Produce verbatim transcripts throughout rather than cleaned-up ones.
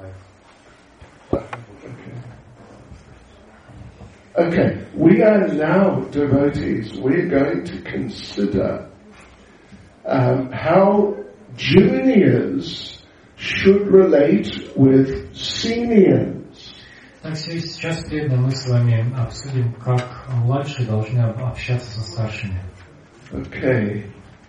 Okay, we are now devotees. We're going to consider um, how juniors should relate with seniors. Так, сейчас преданно мы с вами обсудим, как младшие должны общаться со старшими. Okay.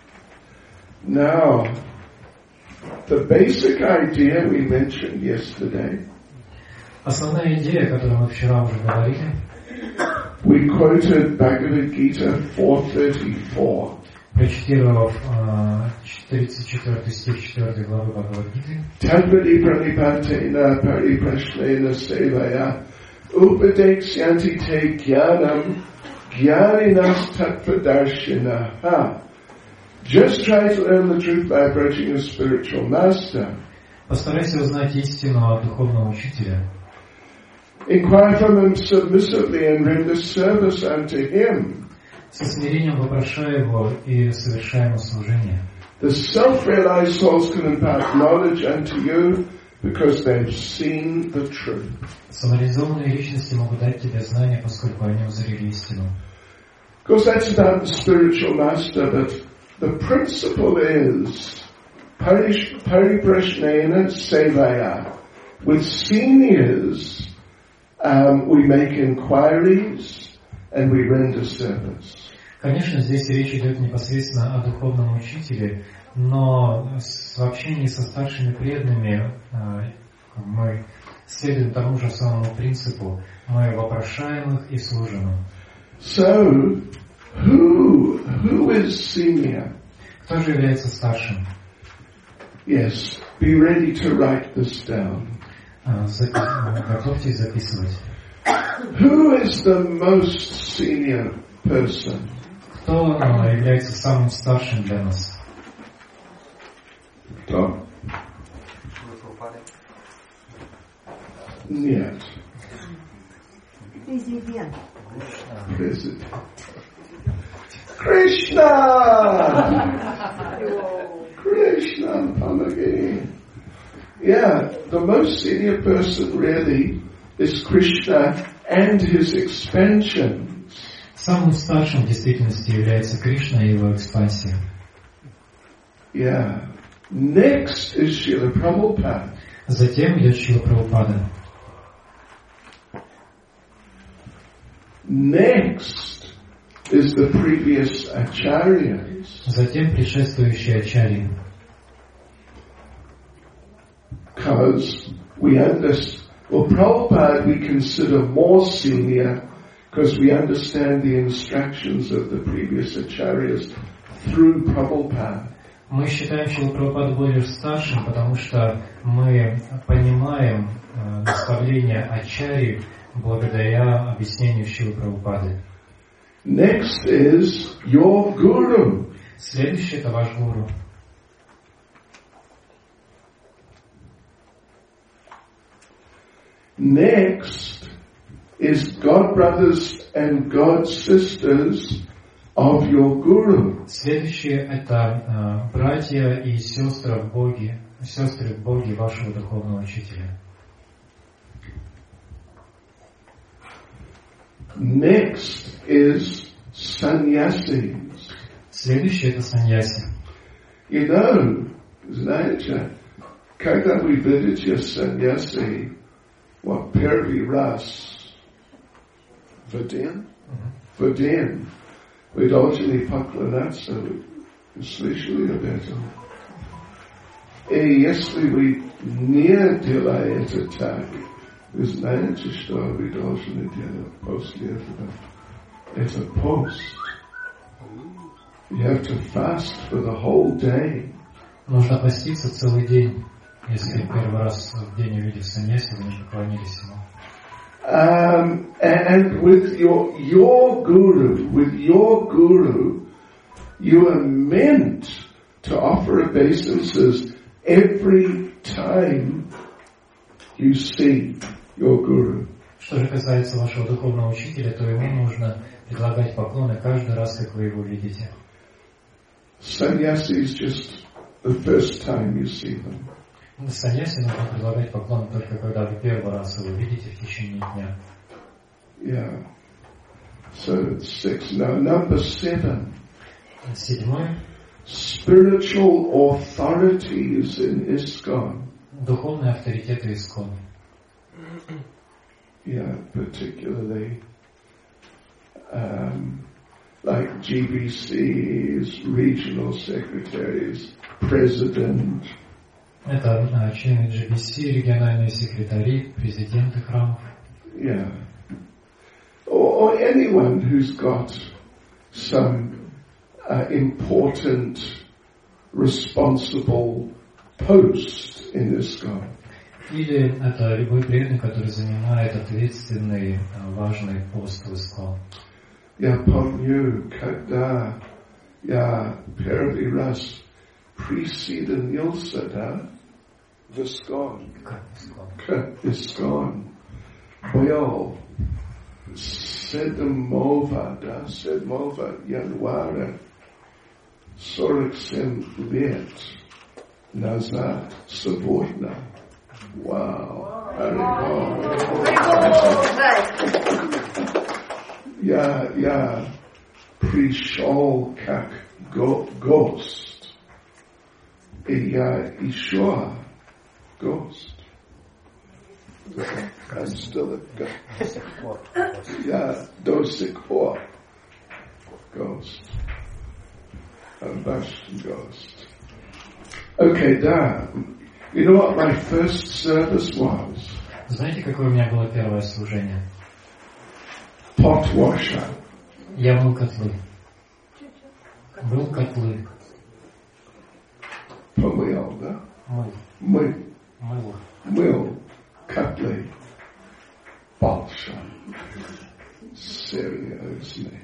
Now, the basic idea we mentioned yesterday. Основная идея, которую мы вчера уже говорили. We quoted Bhagavad Gita four thirty-four. Процитировав тридцать четвёртый стих четвёртой главы Бхагавад-гиты. Tadvadi pranipatena pariprashnena sevaya upadekshyanti te jnanam jnaninas tatpadarshinaha. Just try to learn the truth by approaching a spiritual master. Постарайся узнать истину от духовного учителя. Inquire from him submissively and render service unto him. Со смирением вопрошай его и совершай ему служение. The self-realized souls can impart knowledge unto you because they've seen the truth. Самореализованные личности могут дать тебе знания, поскольку они узрели истину. Of course, that's about the spiritual master, but the principle is pariprashnena sevaya. With seniors, um, we make inquiries and we render service. Конечно, здесь речь идет непосредственно о духовном учителе, но в общении со старшими преданными мы следуем тому же самому принципу. Мы вопрошаем их и служим им. So, who, who is senior? Кто же является старшим? Yes, be ready to write this down. Готовьтесь записывать. Who is the most senior person? Кто является самым старшим для нас? Кто? Нет. Президент. Президент. Krishna! Krishna, помоги. Yeah, the most senior person really is Krishna and his expansions. Самым старшим в действительности является Кришна и его экспансия. Yeah. Next is Srila Prabhupada. Затем идет Шрила Прабхупада. Next is the previous acharyas. Затем предшествующие ачарьи. Because we understand, well, Prabhupada we consider more senior because we understand the instructions of the previous acharyas through Prabhupada. Мы считаем Шрилу Прабхупаду более старшим, потому что мы понимаем э, наставления ачарьи благодаря объяснению Шрилы Прабхупады. Next is your guru. Следующий это ваш гуру. Next is God brothers and God sisters of your guru. Следующее это э, братья и сестры в Боге, сестры в Боге вашего духовного учителя. Next is sannyasis. Следующее это саньяси. You know, знаете, когда вы видите саньяси, what первый раз в день, в день, вы должны поклоняться, вы слышали об этом? И если вы не делаете так, вы знаете, что вы должны делать после этого? Это пост. You have to fast for the whole day. Нужно поститься целый день. Если первый раз в день увидев саньяси, вы не поклонились ему. Um, and with your your guru, with your guru, you are meant to offer obeisances every time you see your guru. Что же касается вашего духовного учителя, то ему нужно предлагать поклоны каждый раз, как вы его видите. Sannyasi is just the first time you see them. Саньяси нужно предлагать поклон только когда вы первый раз его видите в течение дня. Yeah. So it's six. Now number seven. Седьмой. Spiritual authorities in ISKCON. Духовные авторитеты ИСКОН. Yeah, particularly um, like G B Cs, regional secretaries, president. Это члены джи би си, региональные секретари, президенты храмов. Yeah. Or, or anyone who's got some uh, important, responsible post in ISKCON. Или это любой преданный, который занимает ответственный, важный пост в ИСКОН. Я помню, когда я первый раз присоединился, да, в ISKCON, к ISKCON, был седьмого, да, седьмого января сорок семь лет назад, сегодня. Вау! Я, я пришел как го, гость, и я еще гость. I'm still a ghost. Я до сих пор гость. I'm ваш гость. Okay, да. You know what my first service was? Знаете, какое у меня было первое служение? Pot washer. Я мыл котлы. Был котлы. Помыл, да? Мыл. Мыл. Мыл. Мыл. Котлы. Большой. Серьезный.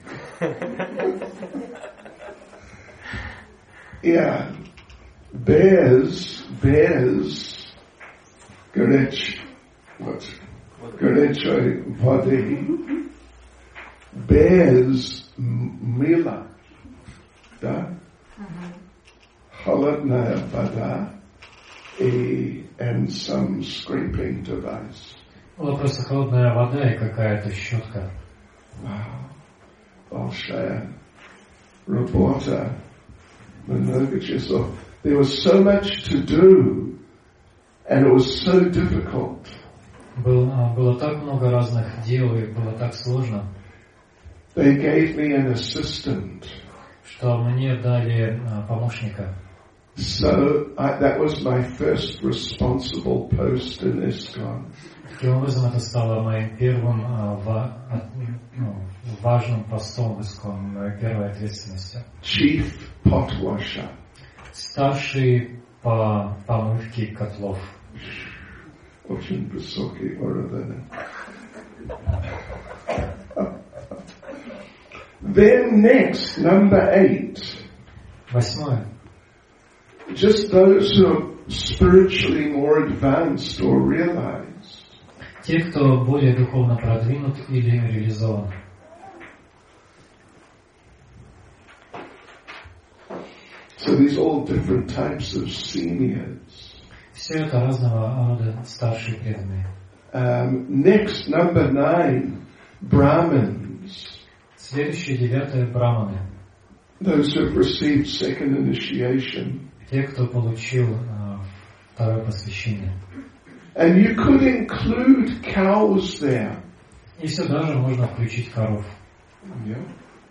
Yeah. Без, без горяч, вот, горячей воды, без мыла, да, холодная вода и and some scraping device. Была просто холодная вода и какая-то щетка. Wow. Большая работа, много часов. There was so much to do, and it was so difficult. Было, было так много разных дел, и было так сложно. They gave me an assistant. Что мне дали а, помощника. So I, that was my first responsible post in ISKCON. Таким образом, это стало моим первым а, ва, а, ну, важным постом в ИСКОН, моей первой ответственностью. Chief pot washer. Старший по помывке котлов. Очень высокий уровень. Then next, number eight. Восьмое. Just those who are spiritually more advanced or realized. Те, кто более духовно продвинут или реализован. So these all different types of seniors. Все это разного рода старшие преданные. Um, next, number nine, Brahmins. Следующее, девятое, браманы. Those who have received second initiation. Те, кто получил uh, второе посвящение. And you could include cows there. И сюда же можно включить коров. Yeah.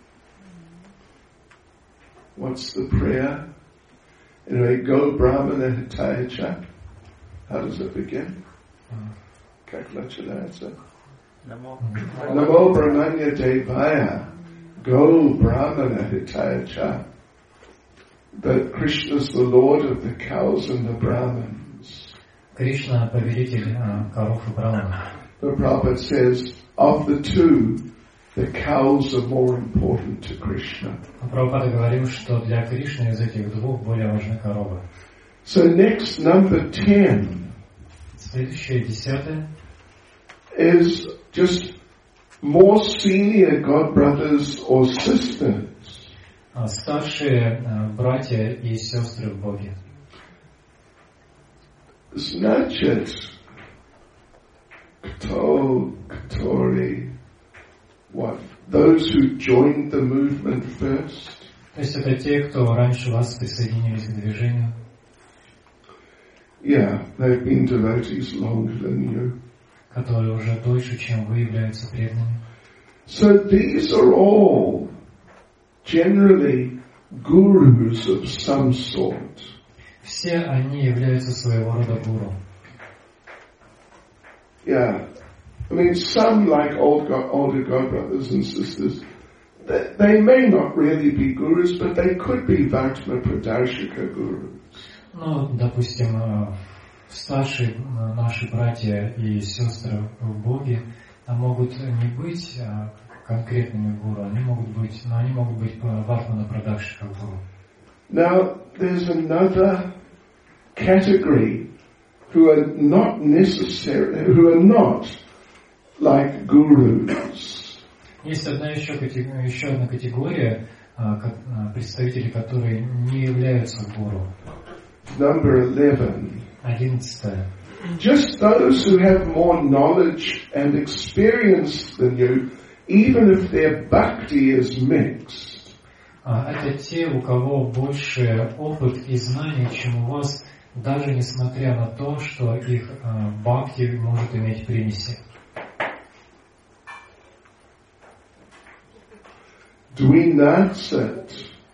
What's the prayer? Anyway, go Brahmana Hitaya Cha. How does it begin? Как начинается? Namo Brahmanya Devaya. Go Brahmana Hitaya Cha. That Krishna's the Lord of the cows and the Brahmins. Кришна повелитель uh, коров и браманов. The Prabhupada says, of the two, the cows are more important to Krishna. Прабхупада говорил, что для Кришны из этих двух более важны коровы. So next, number ten. Следующее, десятое. Is just more senior god brothers or sisters. Старшие братья и сестры в Боге. значит, кто, который, what? Those who joined the movement first. То есть это те, кто раньше вас присоединились к движению. Yeah, they've been devotees longer than you. Которые уже дольше, чем вы, являются преданными. So these are all generally gurus of some sort. Все они являются своего рода гуру. Yeah, I mean, some like old, older God brothers and sisters, they, they may not really be gurus, but they could be Vartma Pradarshika gurus. Ну, допустим, старшие наши братья и сестры в Боге могут не быть конкретными гуру, они могут быть, но они могут быть Вартмана Прадакшика гуру. Now, there's another category who are not necessary, who are not like gurus. Есть одна еще, еще одна категория представителей, которые не являются гуру. Number eleven. Одиннадцатое. Just those who have more knowledge and experience than you, even if their bhakti is mixed. Это те, у кого больше опыт и знаний, чем у вас, даже несмотря на то, что их бхакти может иметь примеси. Dvinasat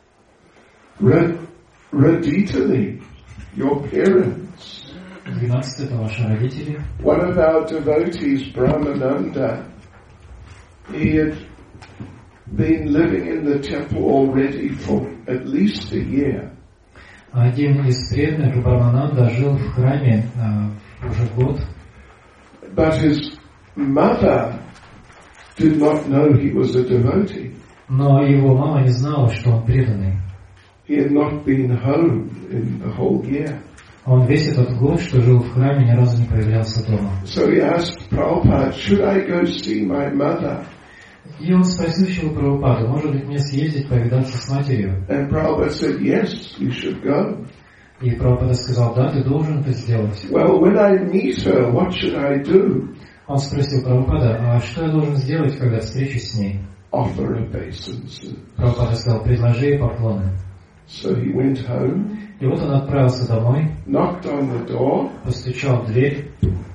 Raditali, your parents. Двенадцать это ваши родители. One of our devotees, Brahmananda, he had been living in the temple already for at least a year. Один из преданных, Брахмананда, жил в храме uh, уже год. But his mother did not know he was a devotee. Но его мама не знала, что он преданный. He had not been home in the whole year. Он весь этот год, что жил в храме, ни разу не появлялся дома. So he asked Prabhupada, should I go see my mother? И он спросил еще у Прабхупады, может быть мне съездить повидаться с матерью? And Prabhupada said, yes, you should go. И Прабхупада сказал, да, ты должен это сделать. Well, when I meet her, what should I do? Он спросил Прабхупада, а что я должен сделать, когда встречусь с ней? Offer obeisance. Прабхупада сказал, предложи ей поклоны. So he went home. И вот он отправился домой, knocked on the door. Постучал в дверь.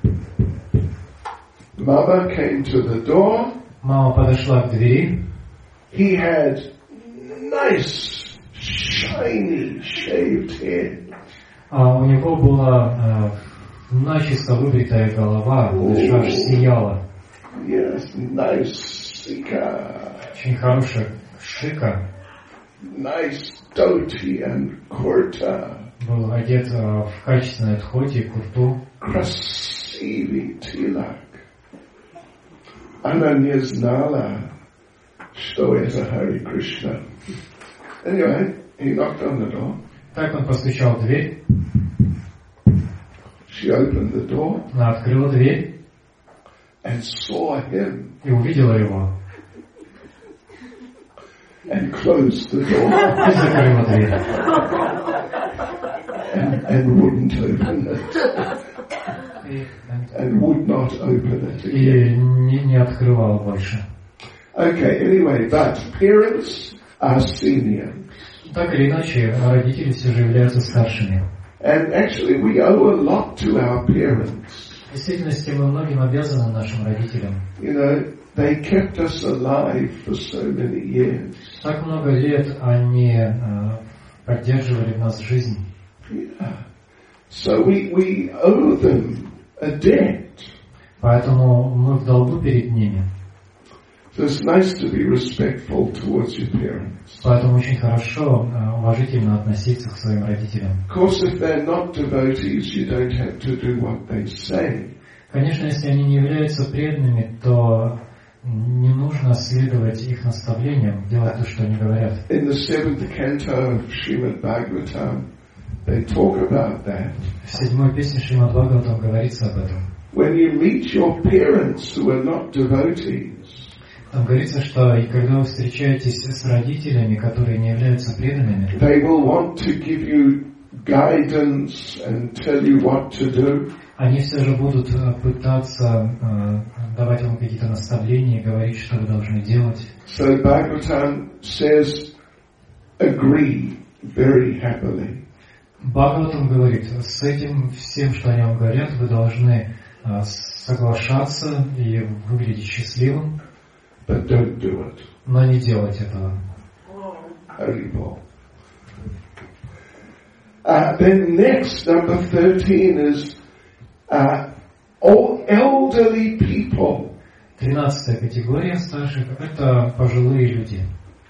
Mama came to the door. Мама подошла к двери. He had nice, shiny, shaved head. А у него была э, начисто выбритая голова, oh. Аж сияла. Yes, nice sika. Очень хорошая шика. Nice dhoti and kurta. Был одет э, в качественной дхоти и курту. Красивый тилак. Она не знала, что это Хари Кришна. Anyway, he knocked on the door. Так он постучал в дверь. She opened the door. Она открыла дверь. And saw him. И увидела его. And closed the door. И закрыла дверь. And, and wouldn't open it. And would not open it again. И не, не открывала больше. Okay, anyway, but parents are senior. Так или иначе, родители все же являются старшими. And actually we owe a lot to our parents. В действительности мы многим обязаны нашим родителям. You know, they kept us alive for so many years. Так много лет они uh, поддерживали в нас жизнь. Yeah. So we, we owe them a debt. Поэтому мы в долгу перед ними. So it's nice to be respectful towards your parents. Поэтому очень хорошо уважительно относиться к своим родителям. Of course, if they're not devotees, you don't have to do what they say. Конечно, если они не являются преданными, то не нужно следовать их наставлениям, делать то, что они говорят. In the seventh canto of Srimad Bhagavatam, they talk about that. В седьмой песне Шримад Бхагаватам говорится об этом. When you meet your parents who are not devotees, там говорится, что и когда вы встречаетесь с родителями, которые не являются преданными, they will want to give you guidance and tell you what to do. Они все же будут пытаться э, давать вам какие-то наставления, говорить, что вы должны делать. So Bhagavatam says, agree very happily. Бхагаватам говорит, с этим всем, что они вам говорят, вы должны э, соглашаться и выглядеть счастливым. But don't do it. Но не делать этого. Haribol. Uh, then next, number thirteen is uh, all elderly people. Тринадцатая категория старших – это пожилые люди.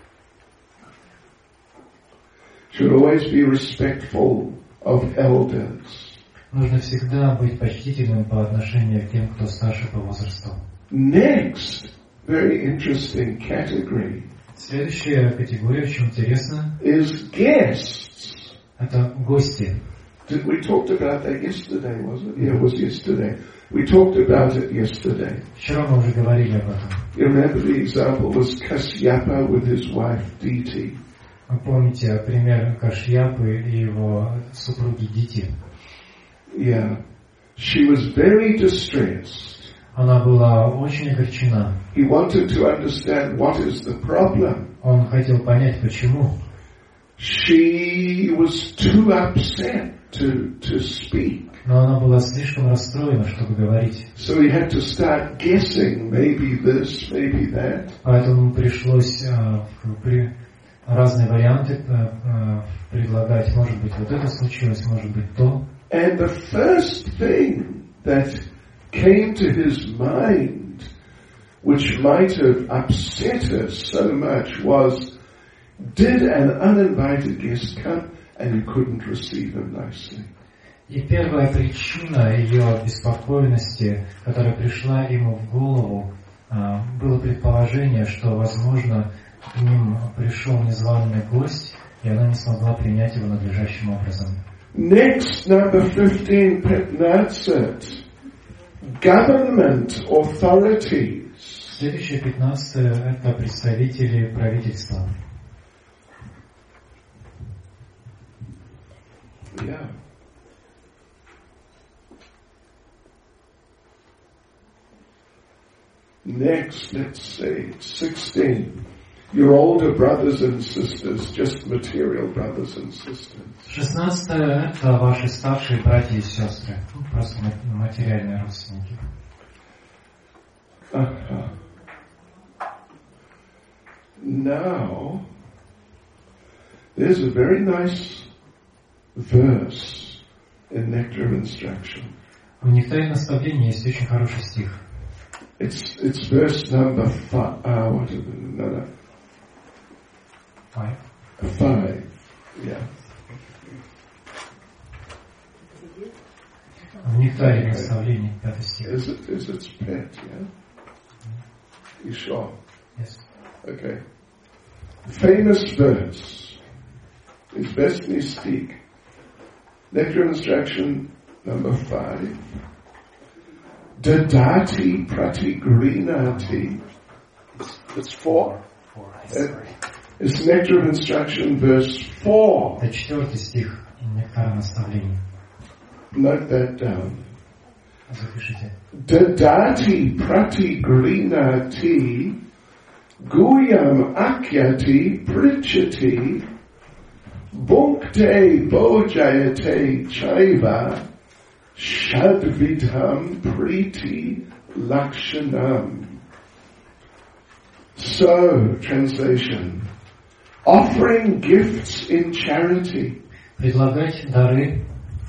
Should always be respectful of elders. Нужно всегда быть почтительным по отношению к тем, кто старше по возрасту. Next, very interesting category. Следующая категория, очень интересна, is guests. Это гости. Did we talked about that yesterday, wasn't it? Yeah, it was yesterday. We talked about it yesterday. Вчера мы уже говорили об этом. You remember the example was Kashyapa with his wife Diti. Вы помните пример Кашьяпы и его супруги Дити? Yeah. She was very distressed. Она была очень огорчена. He wanted to understand what is the problem. Он хотел понять, почему. She was too upset to, to speak. Но она была слишком расстроена, чтобы говорить. So he had to start guessing, maybe this, maybe that. Поэтому пришлось э, при, разные варианты э, э, предлагать. Может быть, вот это случилось, может быть, то. And the first thing that came to his mind, which might have upset her so much, was, did an uninvited guest come and you couldn't receive him nicely? И первая причина ее беспокойности, которая пришла ему в голову, было предположение, что, возможно, к ним пришел незваный гость, и она не смогла принять его надлежащим образом. Next, number fifteen, Petnatsat. Government authorities. Следующее, пятнадцатое, это представители правительства. Yeah. Next, let's say, sixteen. Your older brothers and sisters, just material brothers and sisters. Шестнадцатое, это ваши старшие братья и сестры. Ну, просто материальные родственники. Uh-huh. Now, there's a very nice verse in Nectar of Instruction. В Нектаре наставления есть очень хороший стих. It's it's verse number five. Uh, what is it? No, no. Five. Five. Yeah. В Нектаре наставлений, пятый стих. Is it is it pet? Yeah. You sure? Yes. Okay. Famous verse is best mystique. Nectar of Instruction number five. Dadati pratigrinati. It's four. Four. Uh, it's Nectar of Instruction verse four. Это четвертый стих Нектара наставлений. Note that down. Запишите. Dadati pratigrinati guyam akyati prichati bunkte bojayate chaiva shadvidham priti lakshanam. So, translation, offering gifts in charity, Предлагать дары,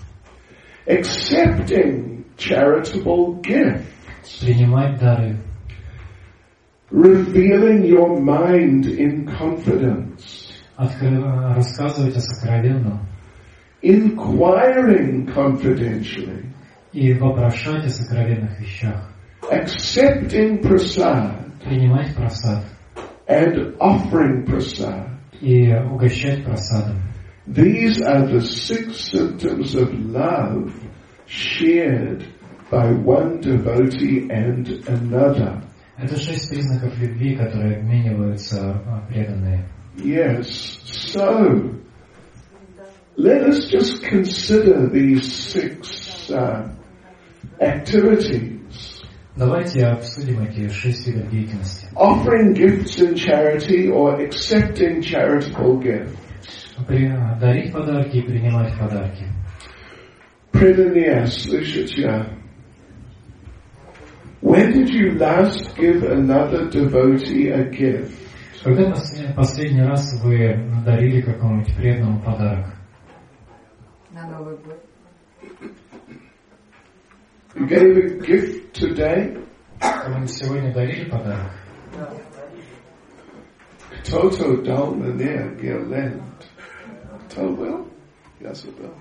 accepting charitable gifts, принимать дары, revealing your mind in confidence, откры- рассказывать о сокровенном inquiring confidentially, и вопрошать о сокровенных вещах, accepting prasad, принимать просад and offering prasad. и угощать просадом. These are the six symptoms of love shared by one devotee and another. Это шесть признаков любви, которые обмениваются преданные. Yes, so let us just consider these six uh, activities. Давайте обсудим эти шесть видов деятельности. Offering gifts in charity or accepting charitable gifts. Дарить подарки и принимать подарки. Предания, слышите? When did you last give another devotee a gift? Когда последний раз вы дарили какому-нибудь преданному подарок? На Новый год. You gave a gift today? Вы сегодня дарили подарок? Кто-то дал мне гирлянду. Кто был? Я забыл.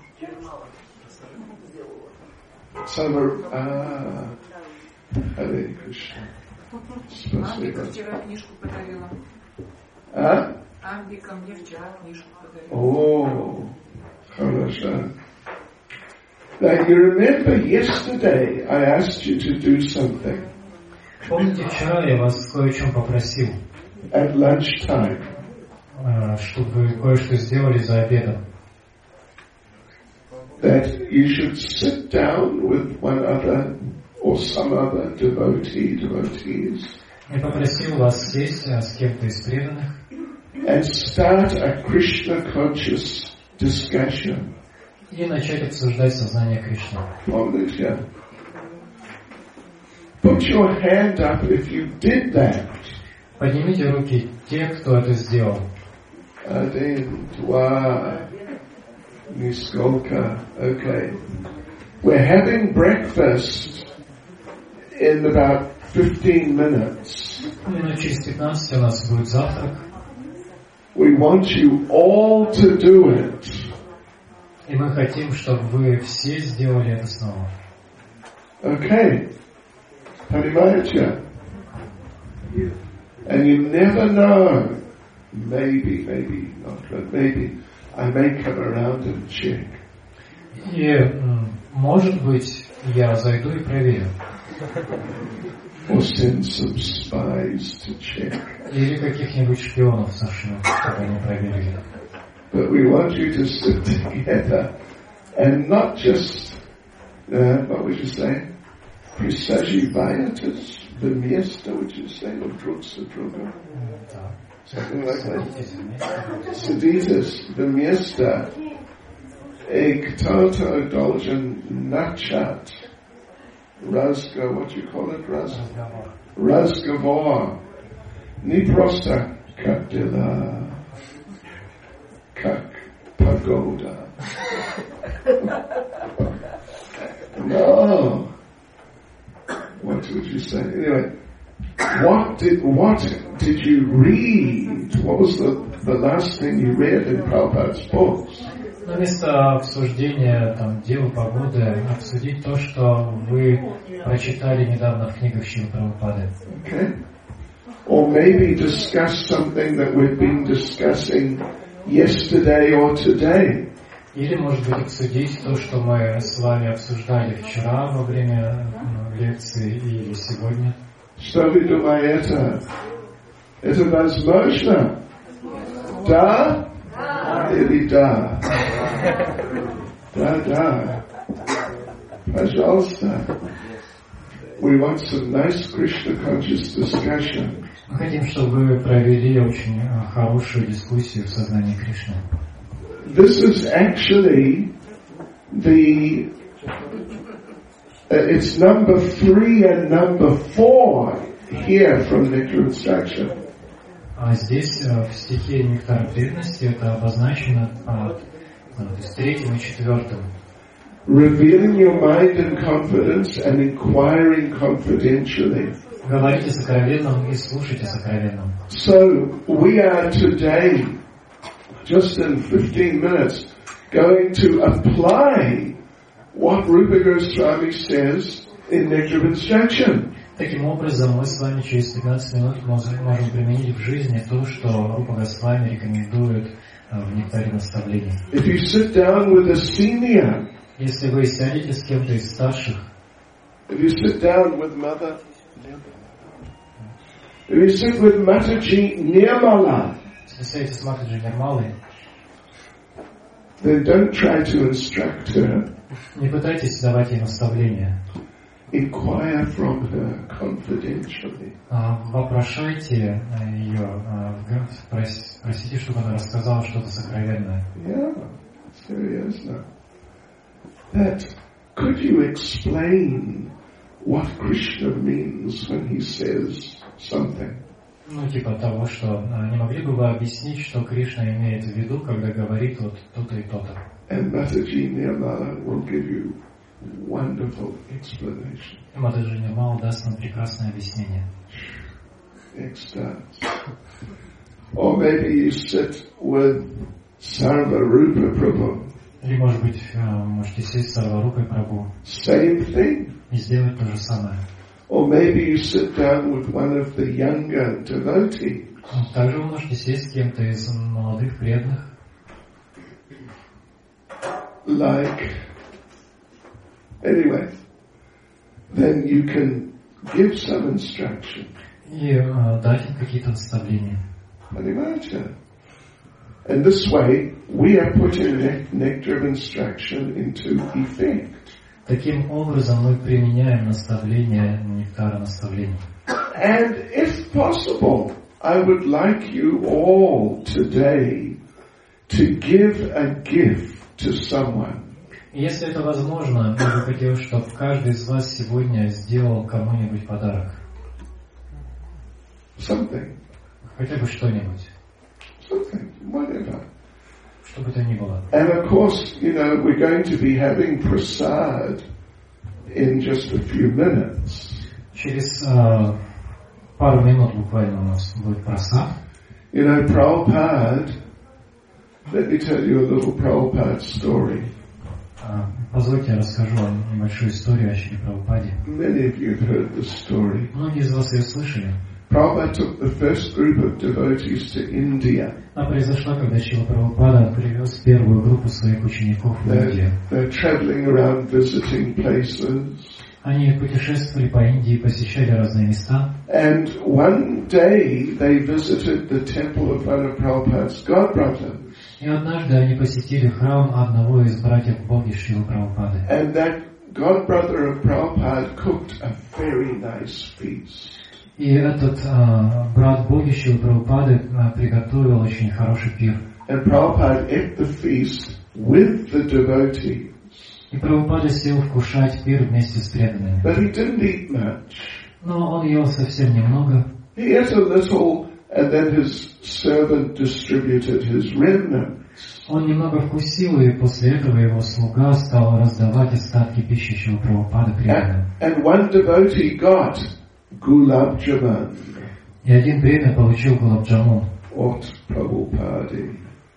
Самар... А... Харе Кришна. Амбика вчера книжку подарила. А? Амбика мне вчера книжку подарила. О, хорошо. Now you remember yesterday I asked you to do something. Помните, вчера я вас кое о чем попросил? At lunchtime. Чтобы вы кое-что сделали за обедом. That you should sit down with one other or some other devotee, devotees. Я попросил вас сесть с кем-то из преданных. And start a Krishna conscious discussion. И начать обсуждать сознание Кришны. Помните? Put your hand up if you did that. Поднимите руки те, кто это сделал. Один, два, нисколько. Okay. We're having breakfast in about fifteen minutes. Минут через пятнадцать у нас будет завтрак. We want you all to do it. И мы хотим, чтобы вы все сделали это снова. Okay. Понимаете? And you never know. Maybe, maybe not, but maybe I may come around and check. И, может быть, я зайду и проверю. Or send some spies to check. Или каких-нибудь шпионов сошлю, чтобы они проверили. But we want you to sit together and not just, uh, what would you say? Присаживайтесь вместе, would you say? Or друг с другом? Something like that. Садитесь вместе. И кто-то должен начать разговор, what do you call it? Раз... Разговор. Не просто как дела, как погода. No. What would you say? Anyway, what did what did you read? What was the, the last thing you read in Prabhupada's books? Но вместо обсуждения там, дел погоды, обсудить то, что вы прочитали недавно в книгах Шрилы Прабхупады. Okay. Or maybe discuss something that we've been discussing yesterday or today. Или, может быть, обсудить то, что мы с вами обсуждали вчера во время ну, лекции или сегодня. Что вы думаете? Это возможно? Да? Или да? Да, да. Пожалуйста. We want some nice Krishna conscious discussion. Мы хотим, чтобы вы провели очень хорошую дискуссию в сознании Кришны. This is actually the, uh, it's number three and number four here from Nectar Instruction. А здесь в стихе «Нектар преданности» это обозначено а, то есть третьим и четвертым. Revealing your mind in confidence and inquiring confidentially. Говорите сокровенным и слушайте сокровенным. So we are today, just in fifteen minutes, going to apply what Rupa Goswami says in Nectar of Instruction. Таким образом, мы с вами через пятнадцать минут можем, можем применить в жизни то, что Рупа Госвами рекомендует в Нектаре наставлений. If you sit down with a senior, если вы сядете с кем-то из старших, if you sit down with Mother, if you sit with Mataji Nirmala, если сядете с Матаджи Нирмалой, then don't try to instruct her. Не пытайтесь давать ей наставления. Inquire from her confidentially. Вопрошайте ее, просите, чтобы она рассказала что-то сокровенное. Yeah, seriously. That could you explain what Krishna means when he says something? Ну, типа того, что не могли бы вы объяснить, что Кришна имеет в виду, когда говорит вот то-то и то-то. And Mataji Nirmala will give you wonderful explanation. И Матаджи Нирмала даст нам прекрасное объяснение. Extras. Or maybe you sit with Sarvarupa Prabhu. Или, может быть, можете сесть с Сарварупой Прабху. Same thing. И сделать то же самое. Or maybe you sit down with one of the younger devotees. Также вы можете сесть с кем-то из молодых преданных. Like, anyway, then you can give some instruction. И uh, дать им какие-то наставления. Понимаете? And this way, we are putting nectar of instruction into effect. Таким образом мы применяем наставления нектара наставлений. And if possible, I would like you all today to give a gift to someone. Если это возможно, я бы хотел, чтобы каждый из вас сегодня сделал кому-нибудь подарок. Something. Хотя бы что-нибудь. Something, whatever. Что бы то ни было. And of course, you know, we're going to be having prasad in just a few minutes. Через uh, пару минут буквально у нас будет прасад. You know, Prabhupada, let me tell you a little Prabhupada story. Uh, позвольте, я расскажу вам небольшую историю о Шри Прабхупаде. Many of you have heard this story. Многие из вас ее слышали. Prabhupada took the first group of devotees to India. Она произошла, когда Шрила Прабхупада привез первую группу своих учеников в Индию. They're traveling around visiting places. Они путешествовали по Индии, посещали разные места. And one day they visited the temple of one of Prabhupada's godbrothers. И однажды они посетили храм одного из братьев Боги Шрилы Прабхупады. And that godbrother of Prabhupada cooked a very nice feast. И этот uh, брат Боги Шрилы Прабхупады uh, приготовил очень хороший пир. And Prabhupada ate the feast with the devotees. И Прабхупада сел вкушать пир вместе с преданными. But he didn't eat much. Но он ел совсем немного. He ate a little, and then his servant distributed his remnants. Он немного вкусил, и после этого его слуга стал раздавать остатки пищи Шрилы Прабхупады преданным. And one devotee got gulab jamun. И один преданный получил гулаб-джамун. От Prabhupada.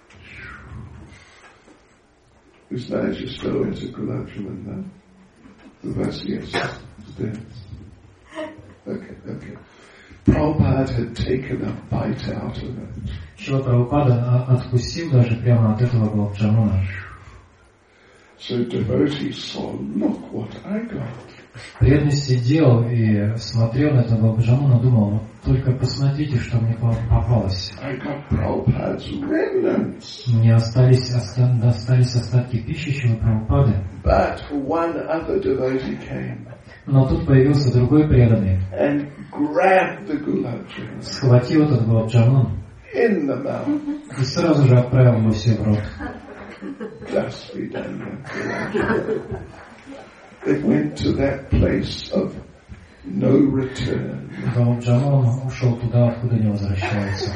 Whose name is still into gulab jamun now? The verse, yes, it's there. Okay, okay. Prabhupada had taken a bite out of it. Шрила Прабхупада откусил даже прямо от этого гулаб-джамуна. So devotees saw, look what I got. Преданный сидел и смотрел на этого гулаб-джамуна, думал, только посмотрите, что мне попалось. I got Prabhupada's remnants. Мне остались, оста- остались остатки пищи Шрилы Прабхупады. But one other devotee came Но тут появился другой преданный. and grabbed the gulab jamun Схватил этот гулаб-джамун in the mouth. и сразу же отправил его себе в рот. Just be done with. It went to that place of no return. Гулаб-джамун ушел туда, откуда не возвращается.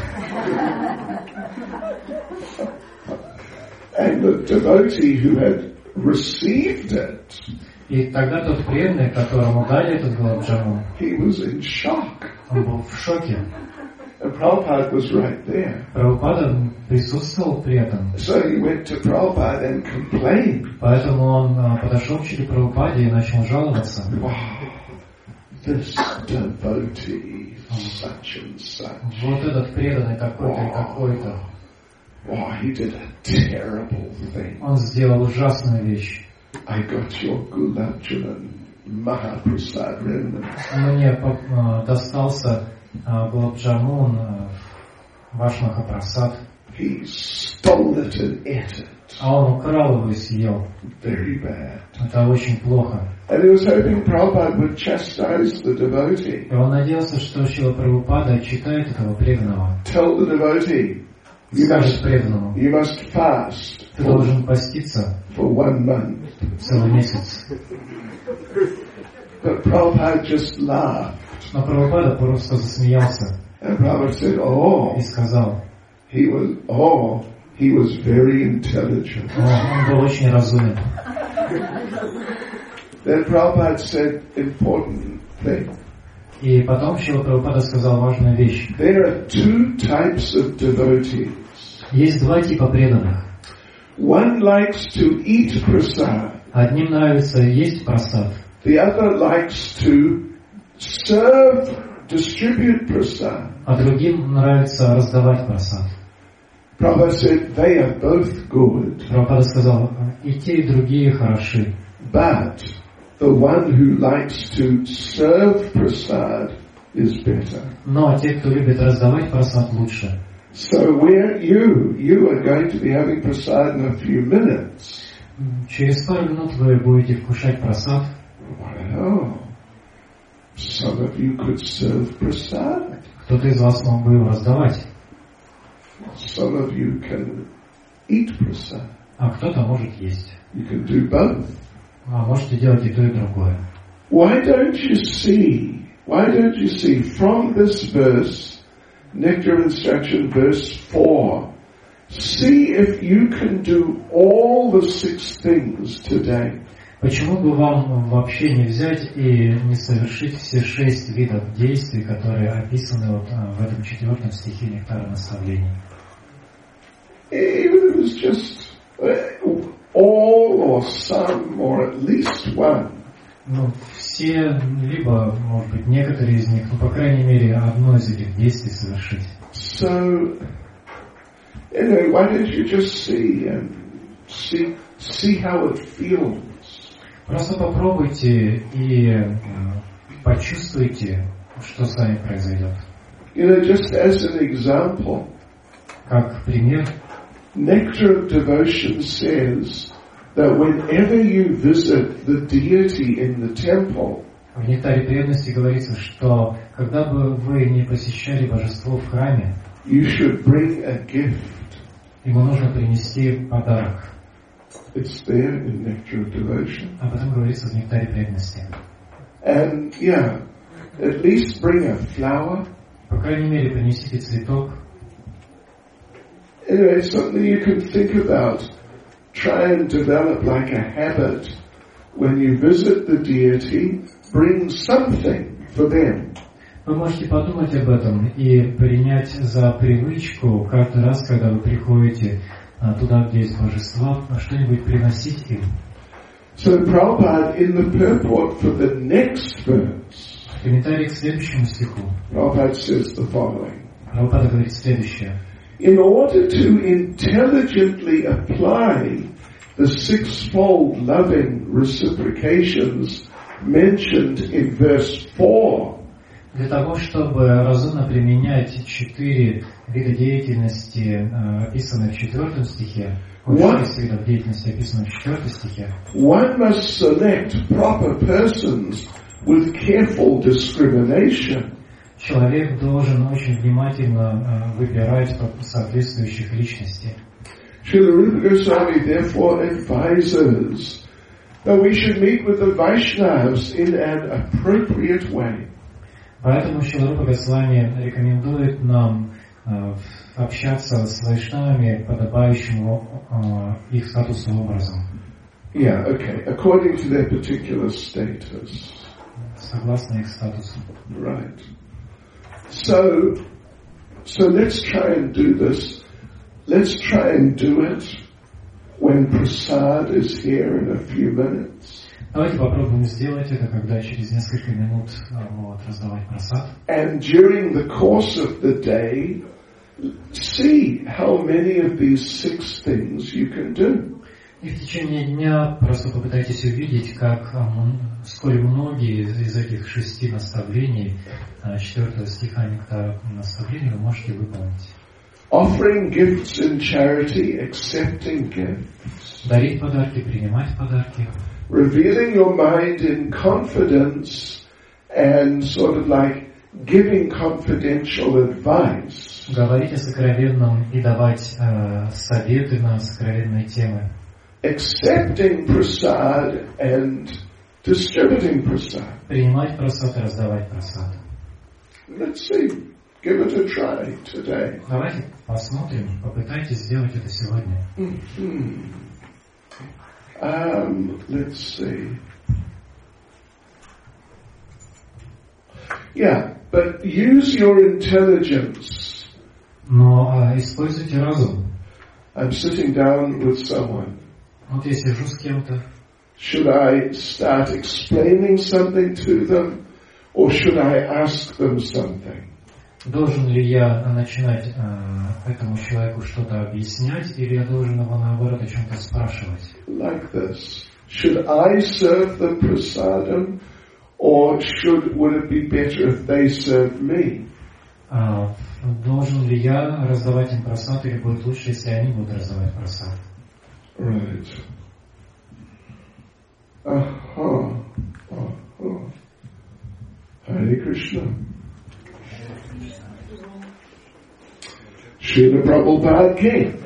And the devotee who had received it, И тогда тот преданный, которому дали этот гулаб-джамун, he was in shock. он был в шоке. And Prabhupada was right there. Прабхупада присутствовал при этом. So he went to Prabhupada and complained. Поэтому он подошел к Шри Прабхупаде и начал жаловаться. Wow, this devotee, such and such. Вот этот преданный такой-то и такой-то. Wow, he did a terrible thing. Он сделал ужасную вещь. I got your gulab jamun Mahaprasad remnants. Мне достался гулаб-джамун, ваш Махапрасад. he stole it and ate it. А он украл его и съел. Very bad. Это очень плохо. And he was hoping Prabhupada would chastise the devotee. И он надеялся, что Шрила Прабхупада отчитает этого преданного. Tell the devotee, you Скажет must, преданному, you must fast ты for, должен поститься for one month. целый месяц. But Prabhupada just laughed. Но Прабхупада просто засмеялся And Prabhupada said, oh, и сказал, he was, oh, he was very intelligent. он, он был очень разумен. Then Prabhupada said important thing. И потом Шрила Прабхупада сказал важную вещь. There are two types of devotees. Есть два типа преданных. One likes to eat prasad. Одним нравится есть прасад, The other likes to serve, distribute prasad. а другим нравится раздавать прасад. Prabhupada said they are both good, Прабхупада сказал, и те, и другие хороши. but the one who likes to serve prasad is better. Но те, кто любит раздавать прасад, лучше. So where you, you are going to be having prasad in a few minutes. Через пару минут вы будете вкушать прасад. Wow. Some of you could serve prasad. Кто-то из вас мог бы его раздавать, Some of you can eat prasad. а кто-то может есть. You can do both. А можете делать и то, и другое. Why don't you see, why don't you see from this verse, Nectar of Instruction verse four, see if you can do all the six things today. Почему бы вам вообще не взять и не совершить все шесть видов действий, которые описаны вот в этом четвертом стихе Нектара наставлений? Even if it was just all or some or at least one. Ну, все, либо, может быть, некоторые из них, ну, по крайней мере, одно из этих действий совершить. So, anyway, why don't you just see and see, see how it feels? Просто попробуйте и э, почувствуйте, что с вами произойдет. You know, just as an example, Как пример, Nectar of Devotion says that whenever you visit the deity in the temple, в Нектаре преданности говорится, что когда бы вы не посещали божество в храме, you should bring a gift. ему нужно принести подарок. It's there in Nectar of Devotion. Об этом говорится в Нектаре преданности. And yeah, at least bring a flower. По крайней мере, принесите цветок. Anyway, it's something you can think about. Try and develop like a habit. When you visit the deity, bring something for them. Вы можете подумать об этом и принять за привычку каждый раз, когда вы приходите туда, где есть божества, что-нибудь приносить им. So Prabhupada, in the purport for the next verse, В комментарии к следующему стиху Prabhupada says the following. Прабхупада говорит следующее. In order to intelligently apply the sixfold loving reciprocations mentioned in verse four, Для того, чтобы разумно применять четыре вида деятельности, описанные в четвертом стихе, шесть видов деятельности, описанных в четвертом стихе, one must select proper persons with careful discrimination. человек должен очень внимательно выбирать соответствующих личностей. Srila Rupa Goswami therefore advises that we should meet with the Vaishnavas in an appropriate way. Поэтому Шрила Рупа Госвами рекомендует нам э, общаться с вайшнавами подобающим э, их статусу образом. Yeah, okay, according to their particular status. Согласно их статусу. Right. So, so let's try and do this. Let's try and do it when prasad is here in a few minutes. Давайте попробуем сделать это, когда через несколько минут будут раздавать прасад. And during the course of the day, see how many of these six things you can do. И в течение дня просто попытайтесь увидеть, как сколь многие из этих шести наставлений, четвертого стиха Нектара наставлений вы можете выполнить. offering gifts in charity, accepting gifts, дарить подарки, принимать подарки, revealing your mind in confidence and sort of like giving confidential advice, говорить о сокровенном и давать э, советы на сокровенные темы, accepting prasad and distributing prasad. принимать просад и раздавать просад. Let's see. Give it a try today. Давайте посмотрим, попытайтесь сделать это сегодня. Mm-hmm. Um, let's see. Yeah, but use your intelligence. Но э, используйте разум. I'm sitting down with someone. Вот я сижу с кем-то. Should I start explaining something to them, or should I ask them something? Должен ли я начинать э, этому человеку что-то объяснять, или я должен его наоборот о чем-то спрашивать? Like this. Should I serve the prasadam, or should would it be better if they serve me? А, должен ли я раздавать им просад, или будет лучше, если они будут раздавать просад? Right. Aha. Aha. Hare Krishna. Srila Prabhupada came.